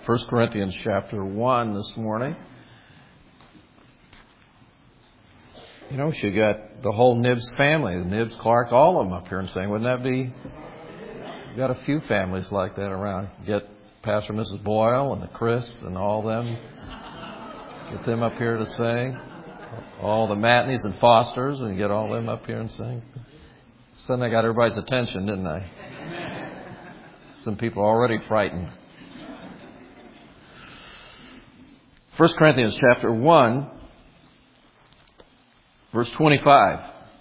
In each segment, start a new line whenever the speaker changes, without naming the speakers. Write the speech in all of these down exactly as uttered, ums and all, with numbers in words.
First Corinthians chapter one this morning. You know, we should get the whole Nibbs family, the Nibbs, Clark, all of them up here and sing. Wouldn't that be? We've got a few families like that around. Get Pastor and Missus Boyle and the Chris and all them. Get them up here to sing. All the Matneys and Fosters, and get all them up here and sing. Suddenly I got everybody's attention, didn't I? Some people are already frightened. First Corinthians chapter one, verse twenty-five.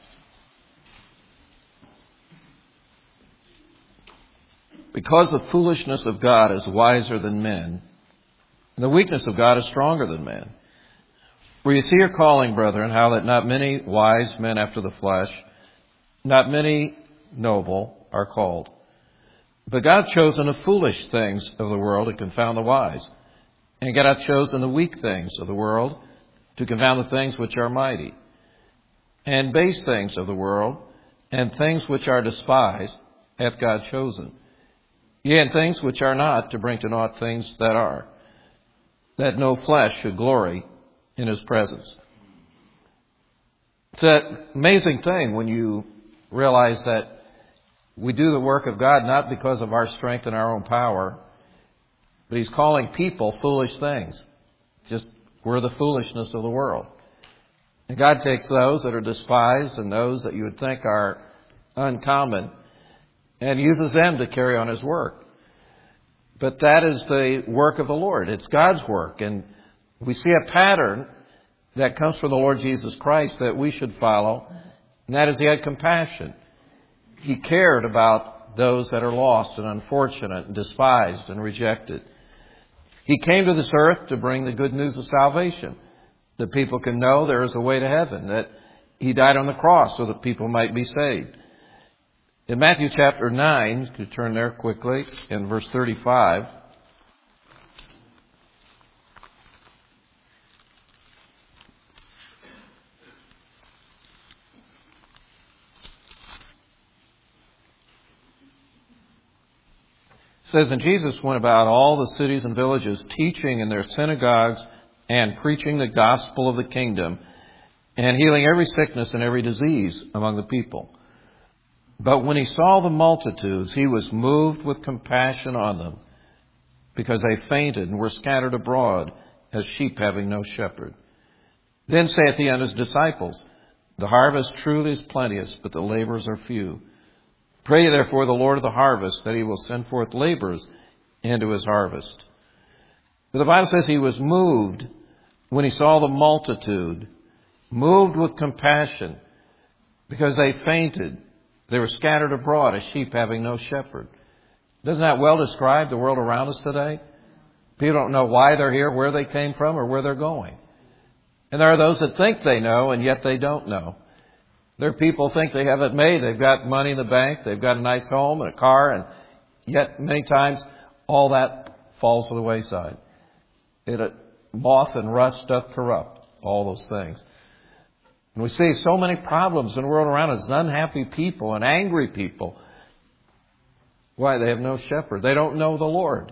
Because the foolishness of God is wiser than men, and the weakness of God is stronger than men. For you see your calling, brethren, how that not many wise men after the flesh, not many noble are called. But God hath chosen the foolish things of the world to confound the wise. And God hath chosen the weak things of the world to confound the things which are mighty. And base things of the world, and things which are despised, hath God chosen. Yea, and things which are not, to bring to naught things that are, that no flesh should glory in his presence. It's an amazing thing when you realize that we do the work of God not because of our strength and our own power, but he's calling people foolish things. Just, we're the foolishness of the world. And God takes those that are despised and those that you would think are uncommon and uses them to carry on his work. But that is the work of the Lord. It's God's work. And we see a pattern that comes from the Lord Jesus Christ that we should follow. And that is he had compassion. He cared about those that are lost and unfortunate and despised and rejected. He came to this earth to bring the good news of salvation. That people can know there is a way to heaven. That he died on the cross so that people might be saved. In Matthew chapter nine, you turn there quickly, in verse thirty-five. It says, and Jesus went about all the cities and villages, teaching in their synagogues and preaching the gospel of the kingdom, and healing every sickness and every disease among the people. But when he saw the multitudes, he was moved with compassion on them, because they fainted and were scattered abroad as sheep having no shepherd. Then saith he unto his disciples, the harvest truly is plenteous, but the laborers are few. Pray therefore the Lord of the harvest that he will send forth laborers into his harvest. But the Bible says he was moved when he saw the multitude, moved with compassion, because they fainted. They were scattered abroad as sheep having no shepherd. Doesn't that well describe the world around us today? People don't know why they're here, where they came from, or where they're going. And there are those that think they know, and yet they don't know. There are people who think they have it made. They've got money in the bank. They've got a nice home and a car. And yet many times all that falls to the wayside. It, uh, moth and rust doth corrupt. All those things. And we see so many problems in the world around us. Unhappy people and angry people. Why? They have no shepherd. They don't know the Lord.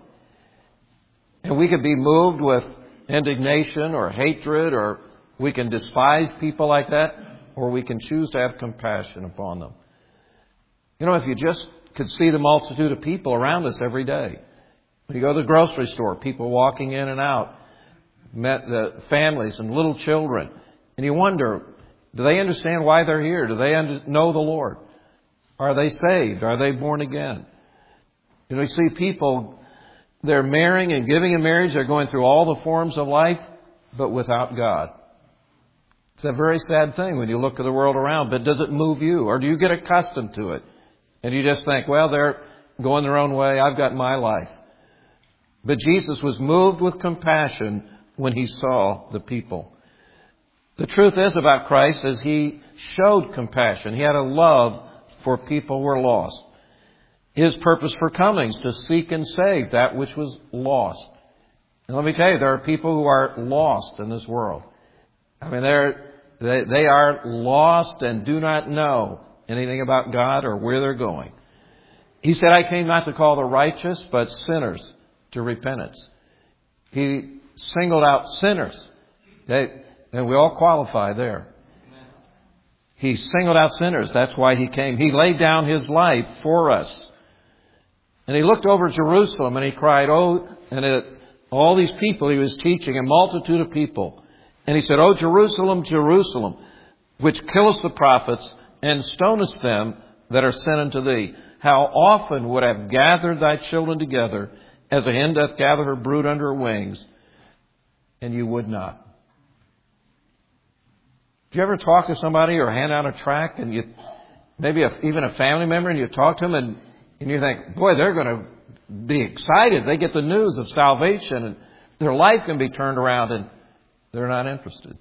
And we could be moved with indignation or hatred, or we can despise people like that, or we can choose to have compassion upon them. You know, if you just could see the multitude of people around us every day. When you go to the grocery store, people walking in and out, met the families and little children, and you wonder, do they understand why they're here? Do they under- know the Lord? Are they saved? Are they born again? You know, you see people, they're marrying and giving in marriage. They're going through all the forms of life, but without God. It's a very sad thing when you look at the world around. But does it move you? Or do you get accustomed to it? And you just think, well, they're going their own way. I've got my life. But Jesus was moved with compassion when he saw the people. The truth is about Christ is he showed compassion. He had a love for people who were lost. His purpose for coming is to seek and save that which was lost. And let me tell you, there are people who are lost in this world. I mean, they're, they, they are lost and do not know anything about God or where they're going. He said, I came not to call the righteous, but sinners to repentance. He singled out sinners. They, and we all qualify there. He singled out sinners. That's why He came. He laid down His life for us. And He looked over Jerusalem and He cried, oh, and it, all these people He was teaching, a multitude of people. And He said, "O Jerusalem, Jerusalem, which killest the prophets and stonest them that are sent unto thee. How often would I have gathered thy children together as a hen doth gather her brood under her wings, and you would not." Do you ever talk to somebody or hand out a tract and you, maybe a, even a family member, and you talk to them and, and you think, boy, they're going to be excited. They get the news of salvation and their life can be turned around, and they're not interested.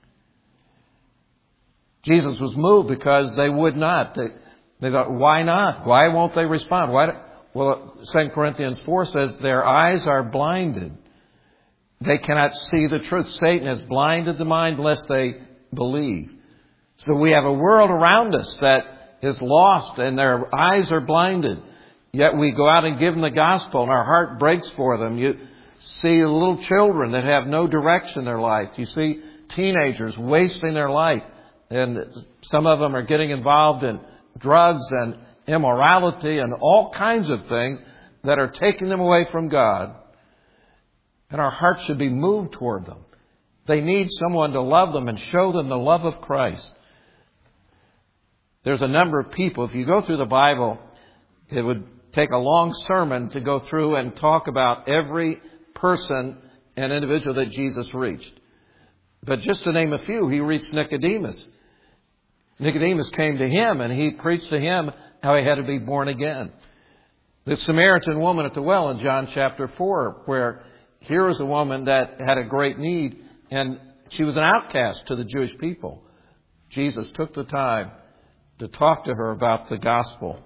Jesus was moved because they would not. They, they thought, why not? Why won't they respond? Why? Do, well, Second Corinthians four says their eyes are blinded. They cannot see the truth. Satan has blinded the mind lest they believe. So we have a world around us that is lost and their eyes are blinded. Yet we go out and give them the gospel and our heart breaks for them. You see little children that have no direction in their life. You see teenagers wasting their life. And some of them are getting involved in drugs and immorality and all kinds of things that are taking them away from God. And our hearts should be moved toward them. They need someone to love them and show them the love of Christ. There's a number of people. If you go through the Bible, it would take a long sermon to go through and talk about every person and individual that Jesus reached. But just to name a few, He reached Nicodemus. Nicodemus came to Him and He preached to him how he had to be born again. The Samaritan woman at the well in John chapter four, where here was a woman that had a great need and she was an outcast to the Jewish people. Jesus took the time to talk to her about the gospel.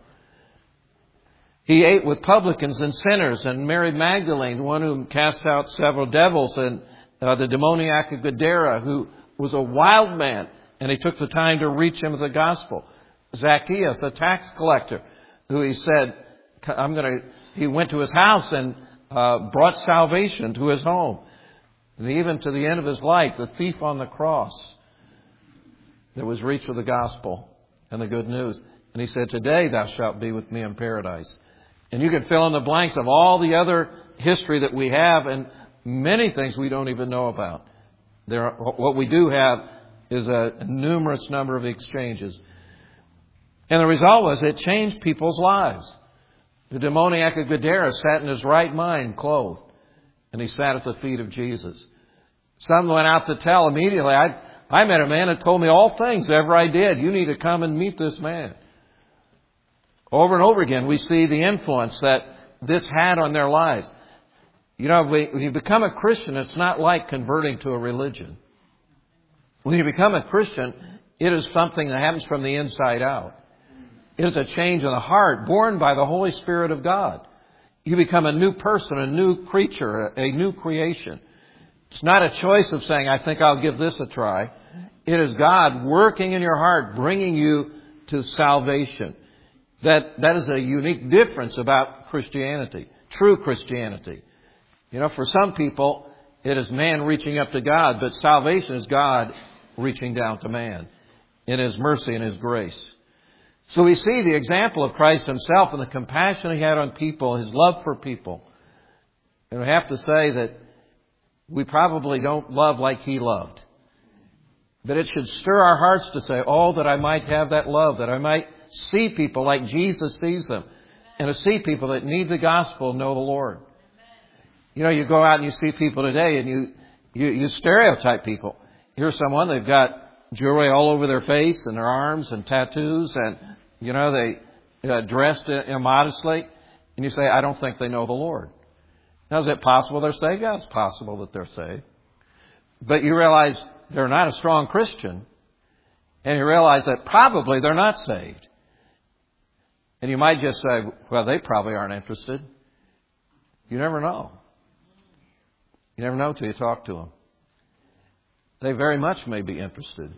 He ate with publicans and sinners, and Mary Magdalene, one who cast out several devils, and uh, the demoniac of Gadara, who was a wild man, and He took the time to reach him with the gospel. Zacchaeus, a tax collector, who He said, I'm going to, he went to his house and uh, brought salvation to his home. And even to the end of his life, the thief on the cross that was reached with the gospel and the good news. And He said, today thou shalt be with me in paradise. And you can fill in the blanks of all the other history that we have and many things we don't even know about. There, are, what we do have is a numerous number of exchanges. And the result was it changed people's lives. The demoniac of Gadara sat in his right mind, clothed. And he sat at the feet of Jesus. Some went out to tell immediately, I, I met a man that told me all things ever I did. You need to come and meet this man. Over and over again, we see the influence that this had on their lives. You know, when you become a Christian, it's not like converting to a religion. When you become a Christian, it is something that happens from the inside out. It is a change in the heart born by the Holy Spirit of God. You become a new person, a new creature, a new creation. It's not a choice of saying, I think I'll give this a try. It is God working in your heart, bringing you to salvation. That, that is a unique difference about Christianity, true Christianity. You know, for some people, it is man reaching up to God, but salvation is God reaching down to man in His mercy and His grace. So we see the example of Christ Himself and the compassion He had on people, His love for people. And we have to say that we probably don't love like He loved. But it should stir our hearts to say, oh, that I might have that love, that I might see people like Jesus sees them, and to see people that need the gospel know the Lord. You know, you go out and you see people today and you, you, you stereotype people. Here's someone, they've got jewelry all over their face and their arms and tattoos, and, you know, they uh, dressed immodestly, and you say, I don't think they know the Lord. Now, is it possible they're saved? Yeah, it's possible that they're saved. But you realize they're not a strong Christian, and you realize that probably they're not saved. And you might just say, well, they probably aren't interested. You never know. You never know until you talk to them. They very much may be interested.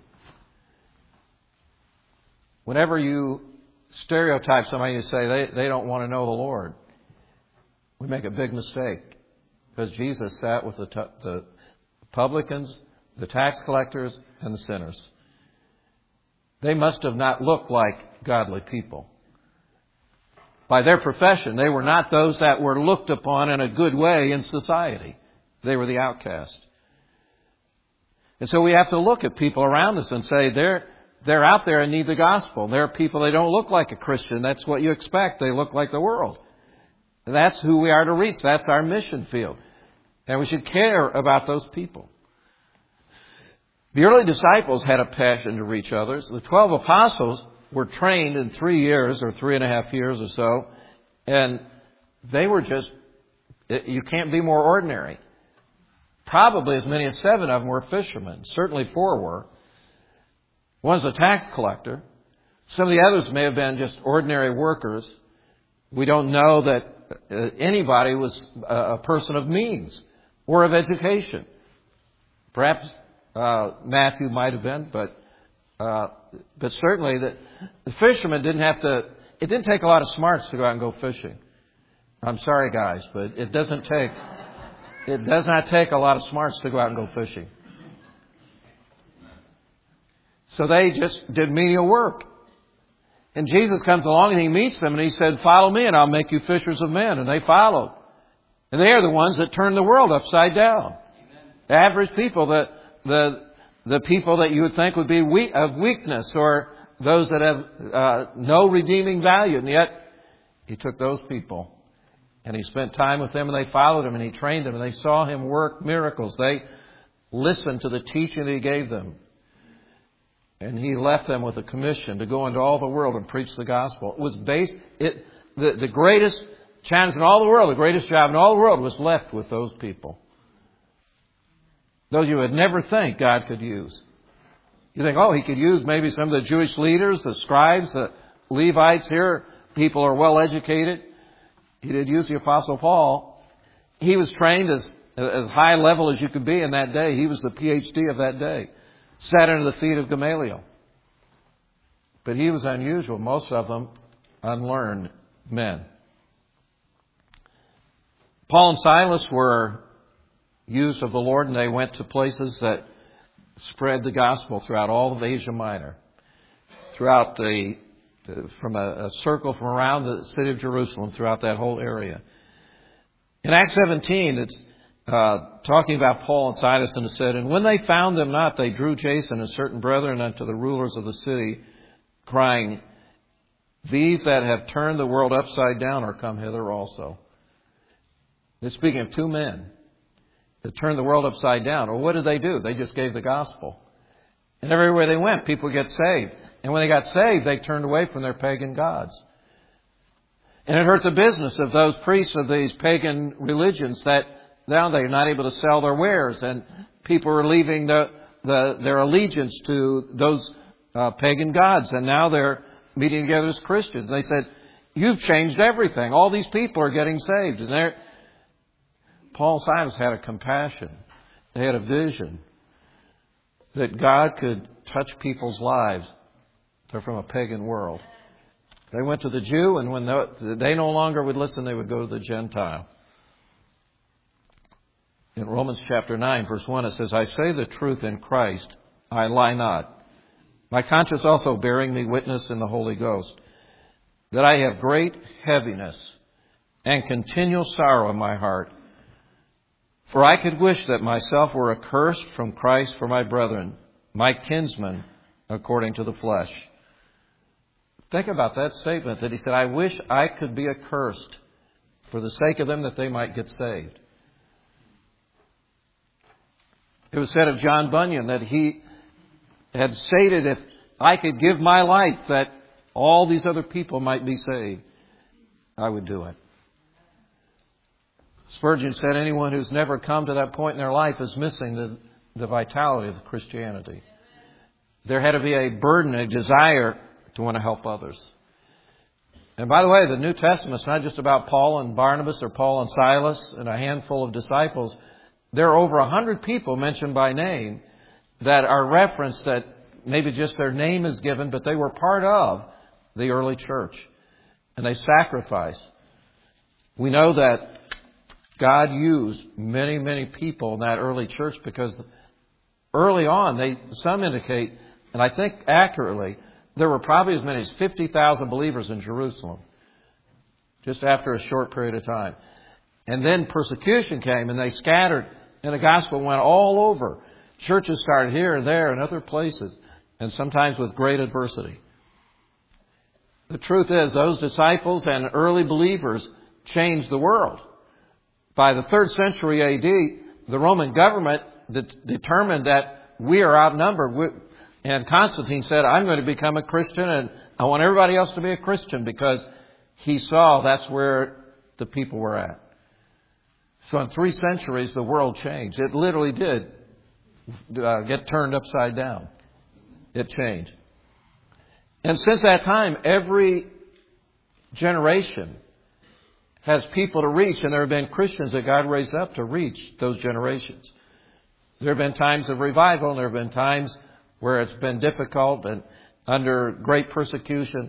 Whenever you stereotype somebody, you say they, they don't want to know the Lord, we make a big mistake. Because Jesus sat with the, t- the publicans, the tax collectors, and the sinners. They must have not looked like godly people. By their profession, they were not those that were looked upon in a good way in society. They were the outcast. And so we have to look at people around us and say, they're, they're out there and need the gospel. There are people, they don't look like a Christian. That's what you expect. They look like the world. And that's who we are to reach. That's our mission field. And we should care about those people. The early disciples had a passion to reach others. The twelve apostles were trained in three years or three and a half years or so. And they were just, you can't be more ordinary. Probably as many as seven of them were fishermen. Certainly four were. One's a tax collector. Some of the others may have been just ordinary workers. We don't know that anybody was a person of means or of education. Perhaps uh, Matthew might have been, but uh, but certainly the, the fishermen didn't have to. It didn't take a lot of smarts to go out and go fishing. I'm sorry, guys, but it doesn't take. It does not take a lot of smarts to go out and go fishing. So they just did menial work. And Jesus comes along and He meets them and He said, "Follow me and I'll make you fishers of men." And they followed. And they are the ones that turned the world upside down. The average people, the, the, the people that you would think would be weak, of weakness, or those that have uh, no redeeming value. And yet He took those people and He spent time with them and they followed Him and He trained them and they saw Him work miracles. They listened to the teaching that He gave them. And He left them with a commission to go into all the world and preach the gospel. It was based, it, the, the greatest challenge in all the world, the greatest job in all the world was left with those people. Those you would never think God could use. You think, oh, He could use maybe some of the Jewish leaders, the scribes, the Levites here. People are well educated. He did use the Apostle Paul. He was trained as, as high level as you could be in that day. He was the P H D of that day. Sat under the feet of Gamaliel. But he was unusual. Most of them unlearned men. Paul and Silas were used of the Lord, and they went to places that spread the gospel throughout all of Asia Minor. Throughout the, from a, a circle from around the city of Jerusalem, throughout that whole area. In Acts seventeen, it's Uh, talking about Paul and Silas, and it said, "And when they found them not, they drew Jason and certain brethren unto the rulers of the city, crying, These that have turned the world upside down are come hither also." They're speaking of two men that turned the world upside down. Well, what did they do? They just gave the gospel. And everywhere they went, people get saved. And when they got saved, they turned away from their pagan gods. And it hurt the business of those priests of these pagan religions that now they're not able to sell their wares, and people are leaving the, the, their allegiance to those uh, pagan gods, and now they're meeting together as Christians. And they said, "You've changed everything. All these people are getting saved." And they're, Paul and Silas had a compassion. They had a vision that God could touch people's lives. They're from a pagan world. They went to the Jew, and when they no longer would listen, they would go to the Gentile. In Romans chapter nine, verse one, it says, "I say the truth in Christ, I lie not. My conscience also bearing me witness in the Holy Ghost, that I have great heaviness and continual sorrow in my heart. For I could wish that myself were accursed from Christ for my brethren, my kinsmen, according to the flesh." Think about that statement that he said, "I wish I could be accursed for the sake of them, that they might get saved." It was said of John Bunyan that he had stated, "If I could give my life that all these other people might be saved, I would do it." Spurgeon said, "Anyone who's never come to that point in their life is missing the, the vitality of Christianity." There had to be a burden, a desire to want to help others. And by the way, the New Testament's not just about Paul and Barnabas or Paul and Silas and a handful of disciples. There are over a hundred people mentioned by name that are referenced, that maybe just their name is given, but they were part of the early church. And they sacrificed. We know that God used many, many people in that early church because early on, they some indicate, and I think accurately, there were probably as many as fifty thousand believers in Jerusalem just after a short period of time. And then persecution came and they scattered and the gospel went all over. Churches started here and there and other places, and sometimes with great adversity. The truth is, those disciples and early believers changed the world. By the third century A D, the Roman government de- determined that we are outnumbered. We, and Constantine said, I'm going to become a Christian, and I want everybody else to be a Christian, because he saw that's where the people were at. So in three centuries, the world changed. It literally did uh, get turned upside down. It changed. And since that time, every generation has people to reach, and there have been Christians that God raised up to reach those generations. There have been times of revival, and there have been times where it's been difficult and under great persecution.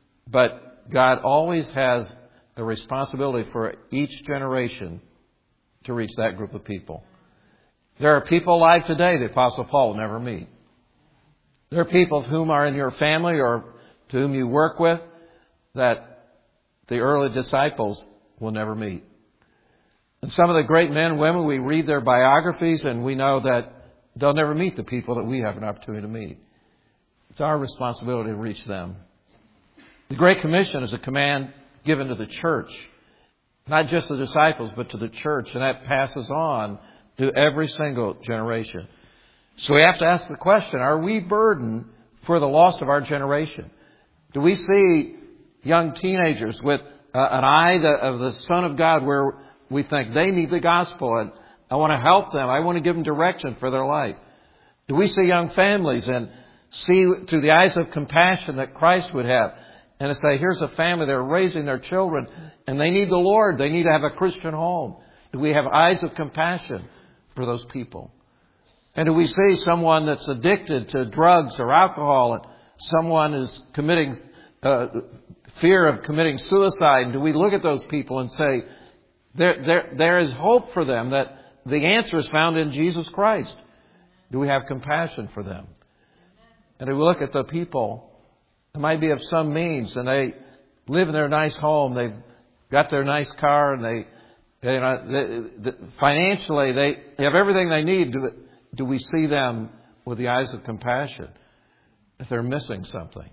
But God always has a responsibility for each generation to reach that group of people. There are people alive today the Apostle Paul will never meet. There are people whom are in your family or to whom you work with that the early disciples will never meet. And some of the great men and women, we read their biographies and we know that they'll never meet the people that we have an opportunity to meet. It's our responsibility to reach them. The Great Commission is a command given to the church, not just the disciples, but to the church, and that passes on to every single generation. So we have to ask the question, are we burdened for the loss of our generation? Do we see young teenagers with uh, an eye of the Son of God where we think they need the gospel and I want to help them, I want to give them direction for their life? Do we see young families and see through the eyes of compassion that Christ would have, and to say, here's a family, they're raising their children and they need the Lord, they need to have a Christian home? Do we have eyes of compassion for those people? And do we see someone that's addicted to drugs or alcohol, and someone is committing uh, fear of committing suicide? And do we look at those people and say, there, there, there is hope for them, that the answer is found in Jesus Christ? Do we have compassion for them? And do we look at the people that might be of some means and they live in their nice home, they've got their nice car, and they, they, you know, they, they financially they have everything they need? Do, do we see them with the eyes of compassion if they're missing something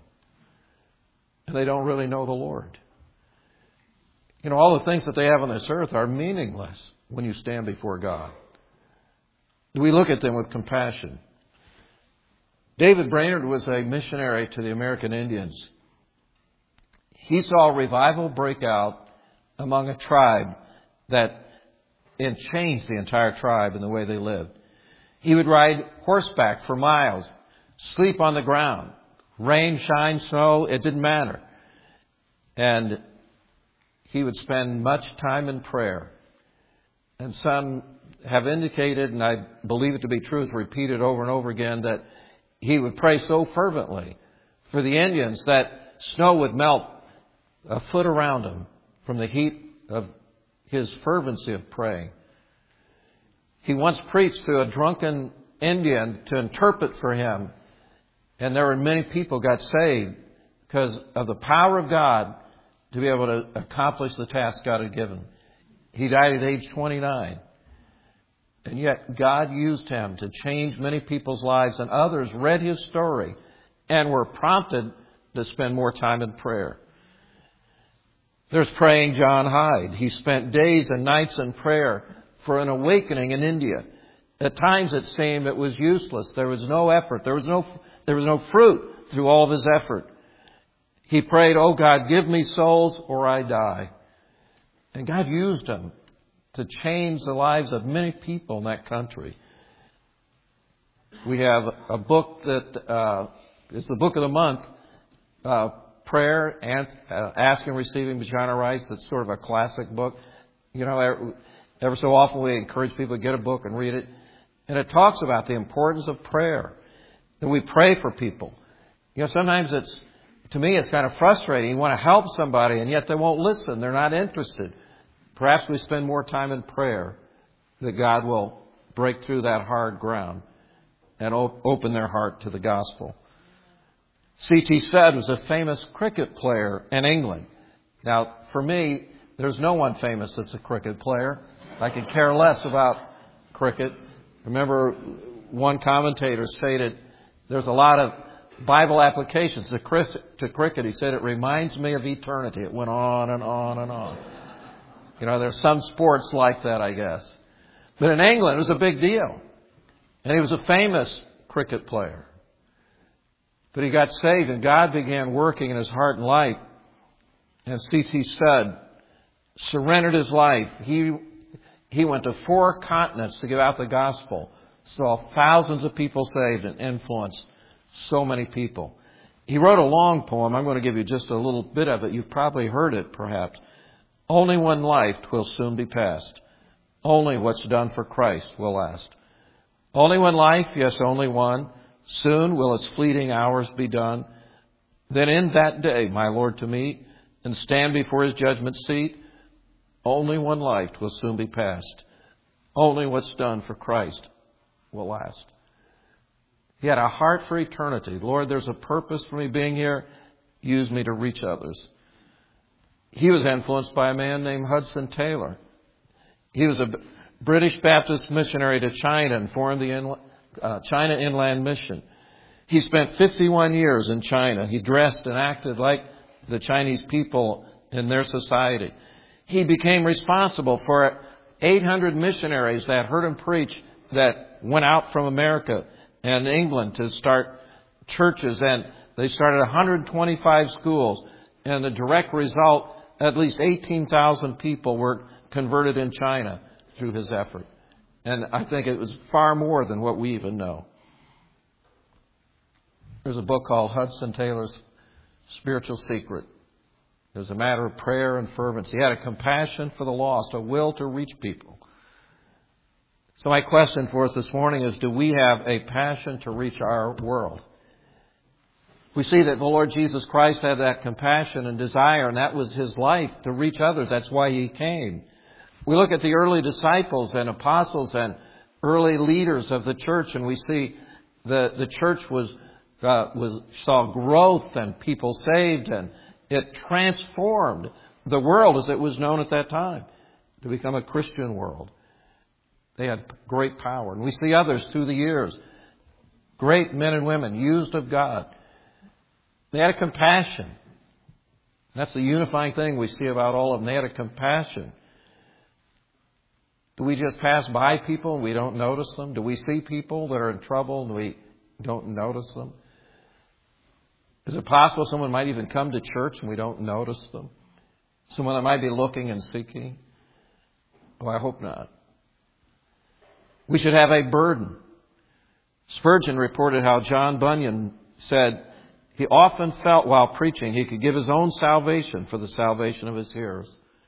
and they don't really know the Lord? You know, all the things that they have on this earth are meaningless when you stand before God. Do we look at them with compassion? David Brainerd was a missionary to the American Indians. He saw revival break out among a tribe that it changed the entire tribe in the way they lived. He would ride horseback for miles, sleep on the ground, rain, shine, snow, it didn't matter. And he would spend much time in prayer. And some have indicated, and I believe it to be true, it's repeated over and over again, that he would pray so fervently for the Indians that snow would melt a foot around him from the heat of his fervency of praying. He once preached to a drunken Indian to interpret for him, and there were many people got saved because of the power of God to be able to accomplish the task God had given. He died at age twenty-nine. And yet God used him to change many people's lives, and others read his story and were prompted to spend more time in prayer. There's praying John Hyde. He spent days and nights in prayer for an awakening in India. At times it seemed it was useless. There was no effort. There was no, there was no fruit through all of his effort. He prayed, "Oh God, give me souls or I die." And God used him to change the lives of many people in that country. We have a book that uh, is the book of the month, uh, Prayer, and, uh, Ask and Receiving by John Rice. It's sort of a classic book. You know, ever, ever so often we encourage people to get a book and read it. And it talks about the importance of prayer. That we pray for people. You know, sometimes it's, to me, it's kind of frustrating. You want to help somebody and yet they won't listen. They're not interested. Perhaps we spend more time in prayer that God will break through that hard ground and op- open their heart to the gospel. C T Studd was a famous cricket player in England. Now, for me, there's no one famous that's a cricket player. I could care less about cricket. Remember, one commentator stated there's a lot of Bible applications to cricket. He said it reminds me of eternity. It went on and on and on. You know, there's some sports like that, I guess. But in England, it was a big deal. And he was a famous cricket player. But he got saved, and God began working in his heart and life. And C T Studd surrendered his life. He he went to four continents to give out the gospel. Saw thousands of people saved and influenced so many people. He wrote a long poem. I'm going to give you just a little bit of it. You've probably heard it, perhaps. Only one life 'twill soon be past. Only what's done for Christ will last. Only one life, yes, only one. Soon will its fleeting hours be done. Then in that day, my Lord to meet and stand before his judgment seat. Only one life 'twill soon be past. Only what's done for Christ will last. He had a heart for eternity. Lord, there's a purpose for me being here. Use me to reach others. He was influenced by a man named Hudson Taylor. He was a British Baptist missionary to China and formed the Inla- uh, China Inland Mission. He spent fifty-one years in China. He dressed and acted like the Chinese people in their society. He became responsible for eight hundred missionaries that heard him preach that went out from America and England to start churches. And they started one hundred twenty-five schools. And the direct result, at least eighteen thousand people were converted in China through his effort. And I think it was far more than what we even know. There's a book called Hudson Taylor's Spiritual Secret. It was a matter of prayer and fervency. He had a compassion for the lost, a will to reach people. So my question for us this morning is, do we have a passion to reach our world? We see that the Lord Jesus Christ had that compassion and desire, and that was his life, to reach others. That's why he came. We look at the early disciples and apostles and early leaders of the church, and we see the, the church was, uh, was saw growth and people saved, and it transformed the world as it was known at that time to become a Christian world. They had great power. And we see others through the years, great men and women used of God. They had a compassion. That's the unifying thing we see about all of them. They had a compassion. Do we just pass by people and we don't notice them? Do we see people that are in trouble and we don't notice them? Is it possible someone might even come to church and we don't notice them? Someone that might be looking and seeking? Oh, I hope not. We should have a burden. Spurgeon reported how John Bunyan said he often felt while preaching he could give his own salvation for the salvation of his hearers.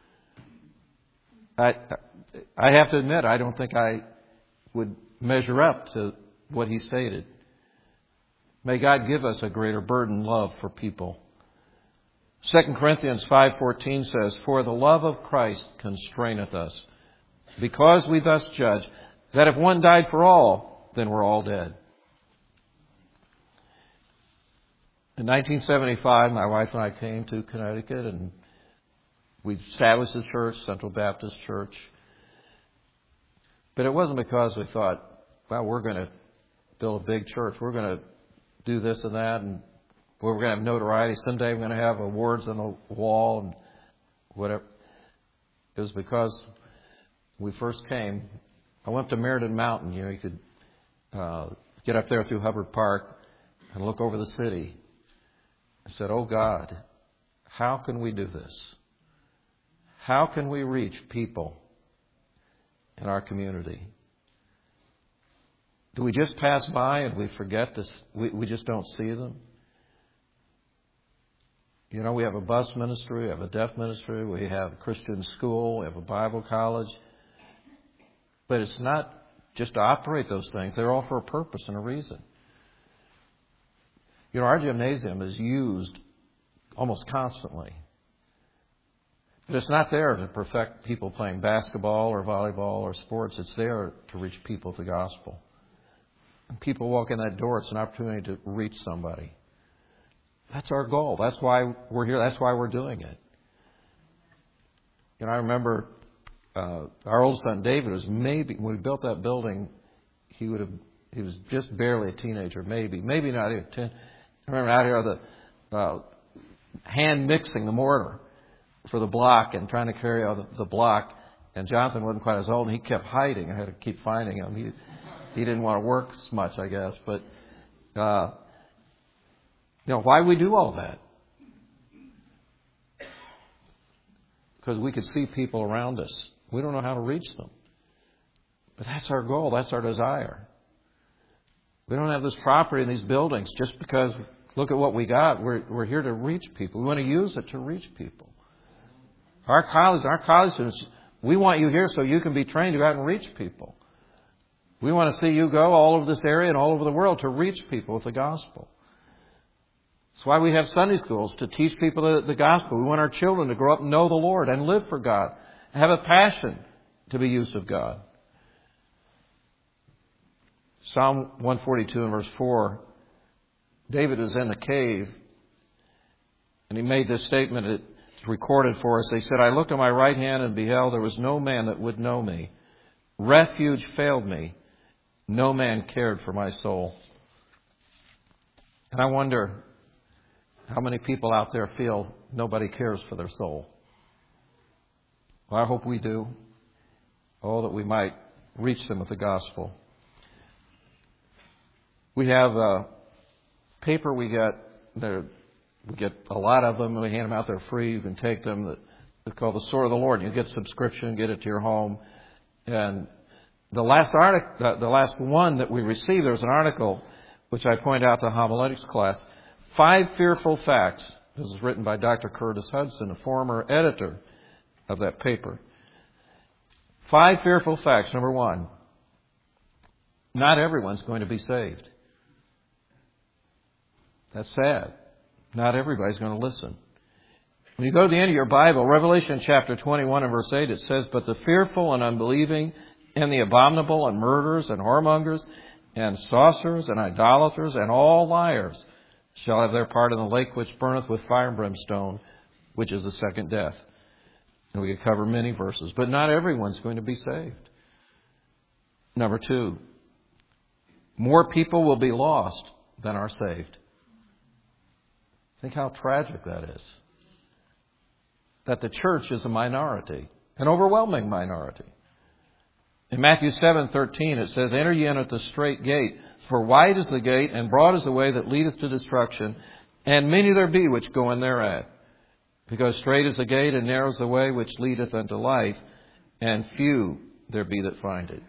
I, I have to admit, I don't think I would measure up to what he stated. May God give us a greater burden, love for people. Second Corinthians five fourteen says, "For the love of Christ constraineth us, because we thus judge, that if one died for all, then we're all dead." In nineteen seventy-five, my wife and I came to Connecticut, and we established a church, Central Baptist Church. But it wasn't because we thought, well, we're going to build a big church. We're going to do this and that, and we're going to have notoriety. Someday we're going to have awards on the wall and whatever. It was because we first came. I went to Meriden Mountain. You know, you could uh, get up there through Hubbard Park and look over the city. I said, oh God, how can we do this? How can we reach people in our community? Do we just pass by and we forget this? We, we just don't see them? You know, we have a bus ministry, we have a deaf ministry, we have a Christian school, we have a Bible college. But it's not just to operate those things. They're all for a purpose and a reason. You know, our gymnasium is used almost constantly. But it's not there to perfect people playing basketball or volleyball or sports. It's there to reach people with the gospel. When people walk in that door, it's an opportunity to reach somebody. That's our goal. That's why we're here. That's why we're doing it. You know, I remember uh, our oldest son, David, was maybe, when we built that building, he would have, he was just barely a teenager, maybe, maybe not even ten. I remember out here, the uh, hand mixing the mortar for the block and trying to carry out the, the block. And Jonathan wasn't quite as old, and he kept hiding. I had to keep finding him. He he didn't want to work as much, I guess. But uh, you know, why we do all that? Because we could see people around us. We don't know how to reach them. But that's our goal. That's our desire. We don't have this property in these buildings just because, look at what we got. We're, we're here to reach people. We want to use it to reach people. Our college, our college students, we want you here so you can be trained to go out and reach people. We want to see you go all over this area and all over the world to reach people with the gospel. That's why we have Sunday schools, to teach people the, the gospel. We want our children to grow up and know the Lord and live for God, and have a passion to be used of God. Psalm one forty-two and verse four, David is in the cave, and he made this statement. It's recorded for us. He said, I looked on my right hand and beheld there was no man that would know me. Refuge failed me. No man cared for my soul. And I wonder how many people out there feel nobody cares for their soul. Well, I hope we do. Oh, that we might reach them with the gospel. We have a paper we get. There, we get a lot of them. We hand them out. They're free. You can take them. It's called the Sword of the Lord. You get subscription, get it to your home. And the last article, the last one that we received, there was an article which I point out to homiletics class. Five fearful facts. This is written by Doctor Curtis Hudson, a former editor of that paper. Five fearful facts. Number one, not everyone's going to be saved. That's sad. Not everybody's going to listen. When you go to the end of your Bible, Revelation chapter twenty-one and verse eight, it says, but the fearful and unbelieving and the abominable and murderers and whoremongers and sorcerers and idolaters and all liars shall have their part in the lake which burneth with fire and brimstone, which is the second death. And we could cover many verses, but not everyone's going to be saved. Number two, more people will be lost than are saved. Think how tragic that is. That the church is a minority, an overwhelming minority. In Matthew seven thirteen it says, enter ye in at the strait gate, for wide is the gate, and broad is the way that leadeth to destruction, and many there be which go in thereat. Because strait is the gate, and narrow is the way which leadeth unto life, and few there be that find it.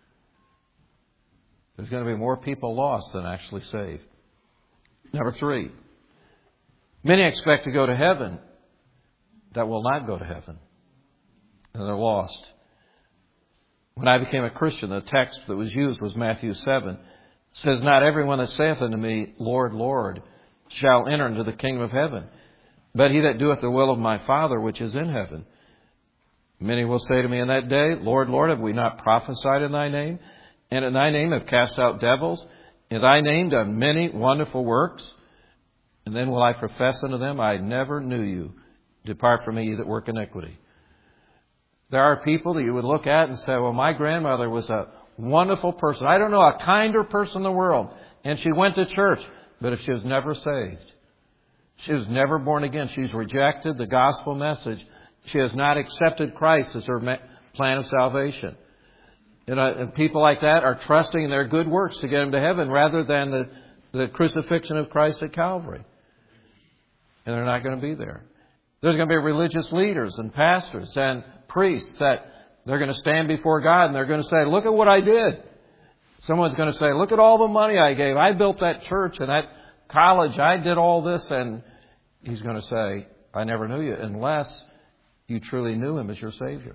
There's going to be more people lost than actually saved. Number three, many expect to go to heaven that will not go to heaven, and they're lost. When I became a Christian, the text that was used was Matthew seven. It says, not everyone that saith unto me, Lord, Lord, shall enter into the kingdom of heaven, but he that doeth the will of my Father which is in heaven. Many will say to me in that day, Lord, Lord, have we not prophesied in thy name? And in thy name have cast out devils? In thy name done many wonderful works? And then will I profess unto them, I never knew you. Depart from me, ye that work iniquity. There are people that you would look at and say, well, my grandmother was a wonderful person. I don't know a kinder person in the world. And she went to church. But if she was never saved, she was never born again, she's rejected the gospel message, she has not accepted Christ as her plan of salvation. You know, and people like that are trusting in their good works to get them to heaven rather than the, the crucifixion of Christ at Calvary. And they're not going to be there. There's going to be religious leaders and pastors and priests that they're going to stand before God and they're going to say, look at what I did. Someone's going to say, look at all the money I gave. I built that church and that college. I did all this. And he's going to say, I never knew you, unless you truly knew him as your Savior.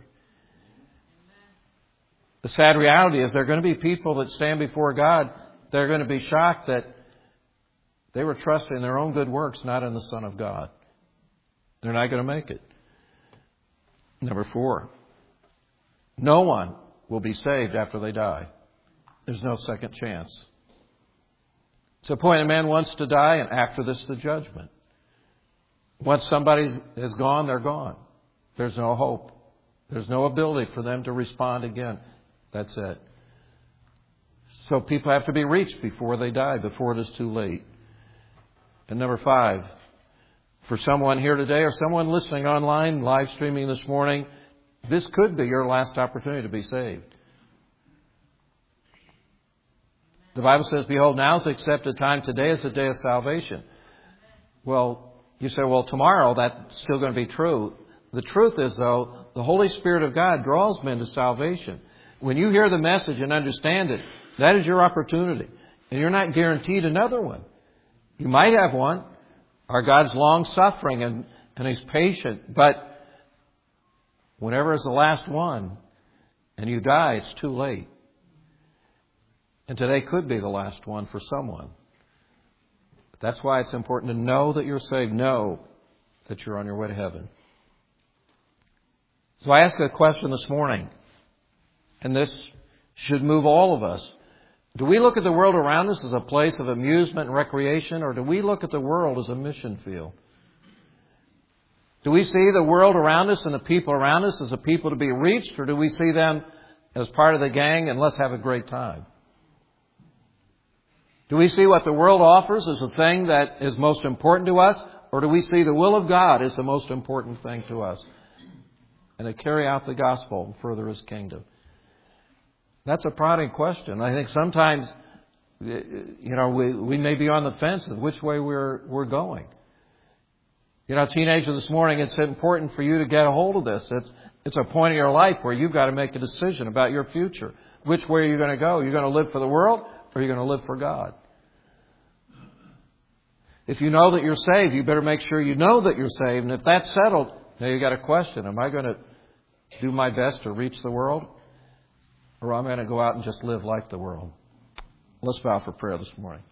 The sad reality is there are going to be people that stand before God. They're going to be shocked that they were trusting in their own good works, not in the Son of God. They're not going to make it. Number four, no one will be saved after they die. There's no second chance. It's a point a man wants to die, and after this, the judgment. Once somebody is gone, they're gone. There's no hope. There's no ability for them to respond again. That's it. So people have to be reached before they die, before it is too late. And number five, for someone here today or someone listening online, live streaming this morning, this could be your last opportunity to be saved. The Bible says, behold, now is the accepted time. Today is the day of salvation. Well, you say, well, tomorrow that's still going to be true. The truth is, though, the Holy Spirit of God draws men to salvation. When you hear the message and understand it, that is your opportunity. And you're not guaranteed another one. You might have one. Our God's long-suffering and, and He's patient. But whenever is the last one and you die, it's too late. And today could be the last one for someone. That's why it's important to know that you're saved. Know that you're on your way to heaven. So I ask a question this morning, and this should move all of us. Do we look at the world around us as a place of amusement and recreation, or do we look at the world as a mission field? Do we see the world around us and the people around us as a people to be reached, or do we see them as part of the gang and let's have a great time? Do we see what the world offers as the thing that is most important to us, or do we see the will of God as the most important thing to us? And to carry out the gospel and further His kingdom. That's a prodding question. I think sometimes, you know, we, we may be on the fence of which way we're we're going. You know, teenager this morning, it's important for you to get a hold of this. It's it's a point in your life where you've got to make a decision about your future. Which way are you going to go? You're going to live for the world, or are you going to live for God? If you know that you're saved, you better make sure you know that you're saved. And if that's settled, now you've got a question. Am I going to do my best to reach the world? Or am I going to go out and just live like the world? Let's bow for prayer this morning.